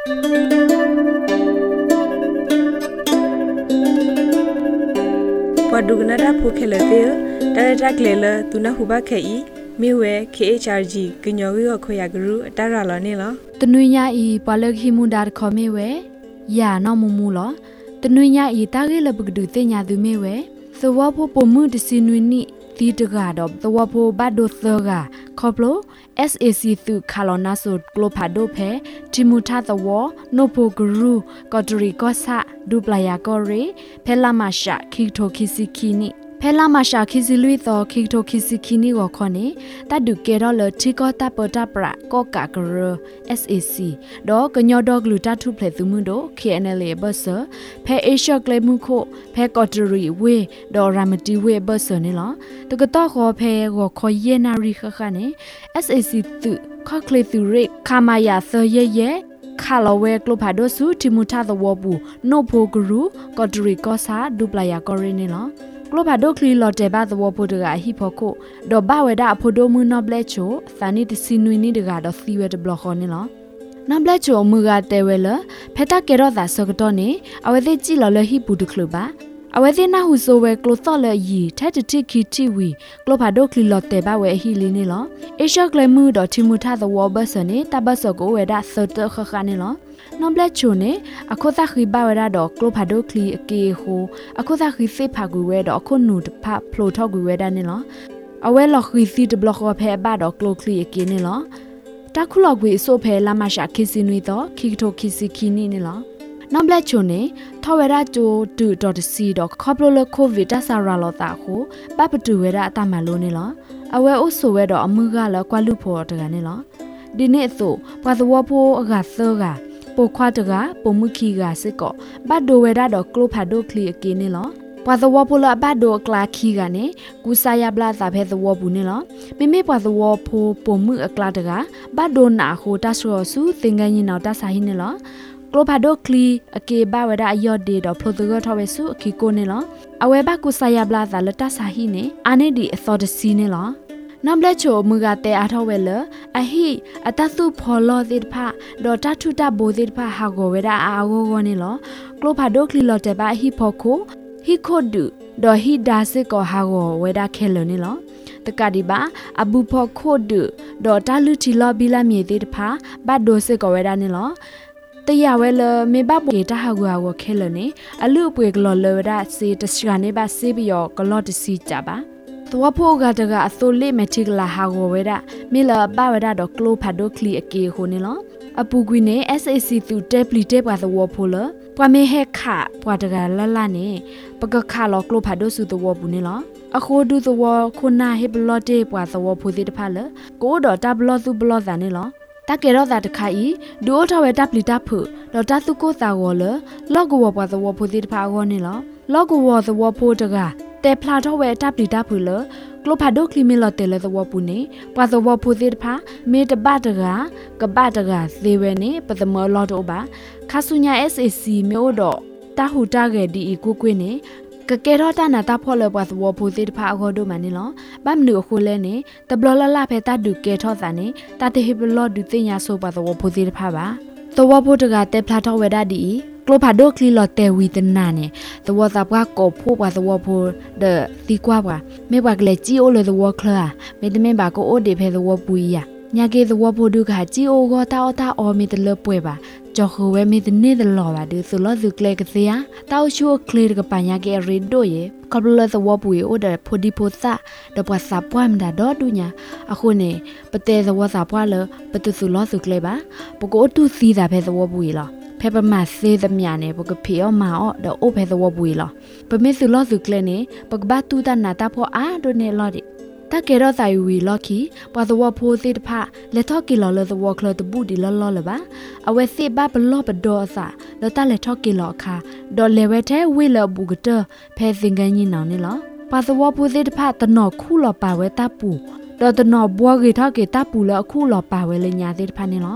พอดูกันนะผู้เคลเตอแต่รักเลตุนะหูบ้าเคอีมีเว KHRG กินยอวิวขยากรู้ตาราลอนี่เหรอตนุยาอีปาเลกิมุดาร์คอมีเวยานอมูมูเหรอตนุยาอีตาเกลบกดูเตญาดูมีเวสวะโพปมุดสินุนี่ตีตกาดอบสวะโพบาโดเซกาคอปโล SAC ตุคาลอนาสุดกลพาโดเพจิมุทาตวโนโพกรูกอตริกอซาดูปลายากอเรเพลามาชาคิโทคิซิคินิเพลามาชาคิซิลุยตอคิโทคิซิคินิวคอเนตัดดูเกดอลทิกอตาปตาปรากอกากเร SAC ดอกญอดอกลูตาทุเพลตุมุโด KNL เบอร์เซเพเอเชียเกลมุโคเพกอตริเวดอรามติเวเบอร์เซนี่ลอตกตอขอเพกอคอเยนาริคคะเน SAC ตุคอเคลตุเรคามายาเซเยคาลาเวกลพาโดสุทิมุทาตวบูโนโพกรูกอตริกอซาดูปลายากอเรนี่ลอกลพาโดคลีลอเตบาตวโพดกาฮิพอโคดอบาเวดาอโพโดมือนอบเลโชสานิตซินุยนี่ดกาดอซีเวตบลอคอนี่ลอนอบเลโชมือกาเตเวลเพตาเกรอดาสกตอเนอเวเตจิลอเลฮิปูดุคลบาအဝဲသိနာဟုဆိုဝဲကလိုတော့လေယီထဲတတိခီတီဝီကလိုဖာဒိုကလီလော်တေဘဝဲဟီလီနေလောအေရှော့ကလမှုတော့တီမူထာသဝဘဆနေတဘဆကိုဝဲဒါသတ်ခခနေလောနော်ဘလက်ချိုနေအခုသခီဘဝဲဒါတော့ကလိုဖာဒိုကလီအကေဟိုအခုသခီစေဖာကူဝဲတော့အခုနုတဖဖလိုထောက်ကူဝဲဒါနေလောအဝဲလော်ခီစီတဘလခဖဲဘတော့ကလိုကလီအကေနေလောတခုလောက်ကွေဆိုဖဲလာမရှာခီစီနွေတော့ခီထိုခီစီခီနီနေလောနော်ဘလက်ချိုနေထော်ဝဲရာကျို2.c တော့ခေါပလိုလကိုဗစ်တဆာရာလောတာကိုပပတူဝဲရာအတမလုံးနေလောအဝဲအိုဆိုဝဲတော့အမှုကလကွာလူဖို့တကနေလောဒီနေ့ဆိုပွာသဝဖိုးအကသောကပိုခွားတကပုံမှုခီကစစ်ကောဘတ်ဒိုဝဲရာတော့ကလိုဖာဒိုကလီအကင်းနေလောပွာသဝဖိုးလဘတ်ဒိုကလာခီကနေကူဆာယဘလာသာဖဲသဝဘူးနေလောမိမိပွာသဝဖိုးပုံမှုအကလာတကဘတ်ဒိုနာခိုတဆောစုသင်္ကန်းရင်တော့တဆာဟင်းနေလောကလိုဖာဒိုကလီအကေဘဝဒအယောဒေတော့ဖလိုတကထောဝဲစုအခီကိုနေလောအဝဲဘကူဆာယဘလာသာလတဆာဟီနေအာနေဒီအသောတစီနေလောနမ်လက်ချိုမူကတဲ့အားထောဝဲလအဟီအတသုဖော်လောသစ်ဖာဒေါ်တထုတဘိုသစ်ဖာဟာကိုဝဲဒအာဂိုဂိုနေလောကလိုဖာဒိုကလီလောတဲ့ဘာဟီဖော်ခိုဟီခိုဒူဒေါ်ဟီဒါစစ်ကိုဟာကိုဝဲဒခဲလနေလောတကဒီပါအဘူဖော်ခိုဒူဒေါ်တလူတီလောဘီလာမြေသစ်ဖာဘတ်ဒိုစစ်ကိုဝဲဒနေလောတရဝဲလမေဘဘွေတဟာကွာဝခဲလနေအလူပွေကလော်လော်ဒါစီတစကနေပါစေးပြီးရောကလော့တစီကြပါသွားဖို့ကတကအစိုးလေးမတိကလာဟာကိုဝဲဒါမေလဘဝဒါတော့ကလိုဖာဒိုကလီအကေခိုနေလောအပူကွေနေ SAC သူတက်ပလီတက်ပါသဝဖို့လပွာမေဟက်ခပွာတကလလနေပကခါလောကလိုဖာဒိုစုသဝဘူးနေလောအခုဒုသဝခုနာဟေဘလော့တေပွာသဝဖို့တိတဖာလကိုတော့တဘလော့သူဘလော့တာနေလောတကယ်တော့တာတခါဤဒိုထဝဲတပ်လီတပ်ဖို့တော့တသုကိုသာဝလလော့ကဝပွားသဝဖို့တိတဖာကောနေလောလော့ကဝသဝဖို့တကတဲဖလာတော့ဝဲတပ်လီတပ်ဖို့လကလိုဖာဒိုကလီမီလော်တဲလသဝပူနေပွာသဝဖို့တိတဖာမေတဘတကဘတကသေဝဲနေပဒမောလော်တော့ပါခါဆုညာ SAC မျိုးတော့တဟူတကဲဒီကိုကွေးနေကကဲတော့တနာတာဖော်လပွားသဝဖို့တိတဖာအခေါ်တို့မနေလောဗမ်နူခိုလဲနေတဘလလဖဲတဒူကဲထောသာနေတာတေဟေဘလော်ဒူတင်ညာဆိုပါသဝဖို့တိတဖာပါသဝဖို့တကတဲဖလာတော့ဝဲဒါဒီကလိုဖာဒိုကလီလော်တဲဝီတနာနေသဝသာပွားကောဖို့ပွားသဝဖို့ဒတီကွာပွားမေဘကလေဂျီအိုလေသဝခလာမေတမင်ပါကိုအိုဒီဖဲသဝပူရညာကေသဝဖို့ဒုခဂျီအိုကောတာအော်မေတလပွဲပါကြောခဝဲမေတနေတလောပါဒုဆိုလောဒုကလေကစီယာတောက်ရှိုကလေကပညာကေရီဒိုယေကဘလသဝပူအိုဒဖိုဒီပိုသာဒပွားစာပွားမဒါဒေါ်ဒူညာအခုနေပတဲသဝစာပွားလပတုစုလောစုကလေပါပကိုတူစီတာဖဲသဝပူရလောဖဲပမစေးသမ ्या နေပကဖေောမာအော်ဒအိုဖဲသဝပူရလောပမေစုလောစုကလေနေပကဘတူတနာတာဖောအာဒိုနေလော်ဒီတကယ်တော့သာယူဝီလော်ခီပွာသဝဖိုးသေးတဖလက်ထော့ကီလော်လသဝကလတဘူးဒီလော်လော်လပါအဝဲစစ်ဘဘလော့ဘဒေါ်စာလတလက်ထော့ကီလော်ခါဒေါ်လေဝဲထဲဝီလဘူကတဖဲစင်ကန်ကြီးနောင်နေလောပွာသဝဖိုးသေးတဖတနော်ခုလော်ပါဝဲတပူဒေါ်တနော်ဘွားကေထော့ကေတပူလော်ခုလော်ပါဝဲလေညာသေးတဖနေလော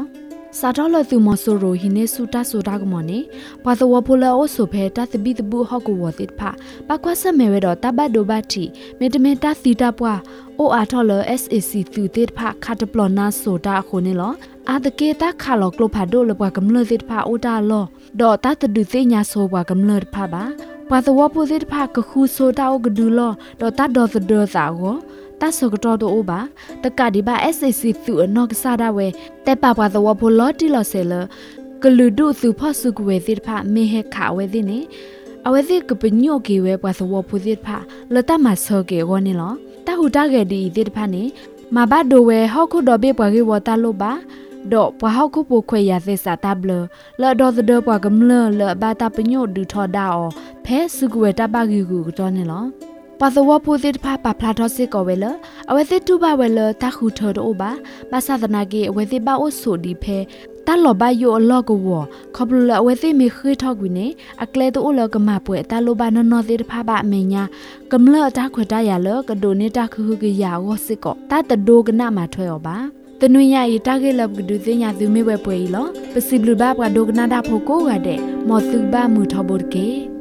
ซาดอลตุมอโซโรฮิเนสุตาโซดากมอนีปาตวโพลาโอโซเพตาตบิตบุฮอกวอติดพะปากวาสเมเวดอตาบาโดบาติเมตเมตาซีตาปวาโออาทอล SAC ตุติดพะคาตปลอนาโซดาโคเนลออาตเกตาคาลอกลพาโดลปวากำเลิติดพะโอดาลอดอตาตดุเซญาโซปวากำเลิพะบาปาตวโพติดพะกคูโซดาโอกดูลอดอตาดอสเดอซาโกตาสกตอโตโอบาตะกาดิบา SAC ตุอนอกซาดาเวแต่ปาปาตวโพลอติลอเซลกลืดูสุพอสุกเวติดพะเมเฮขาเวติเนเอาเวติกปญโยเกเวปาตวโพติดพะลตามาเซเกโกเนลอตาหูตาเกดีติดพะเนมาบาโดเวฮอคุดอเบปวาเกวตาโลบาดอกปะฮอคุโปควายาเซซาตาเบลละดอสเดปวากำเลละบาตาปญโยดูทอดาอเพสุกเวตาบากิกุตอเนลอปาสวะพูดิตพาปาพลาทอสิกอเวลอเวสิตุบาเวลตาคูเทอโอบาบาซาตนาเกอเวสิบาโอสุดีเพตาหลอบาโยอลอกวอขอบลอเวสิมีคือทอกวิเนอะเกลตุโอลกมาป่วยตาโลบานนอสิตพาบะเมญากำเลตาขวดายาเลกะโดเนตาคือกะยาวสิกอตาตะโดกนะมาถวยอบาตนุยาอีตาเกลบกดูเซญาซุเมเวป่วยลอปสิบลุบาปะโดกนาดาโพโกกะเดมอซุบามือทอบดเก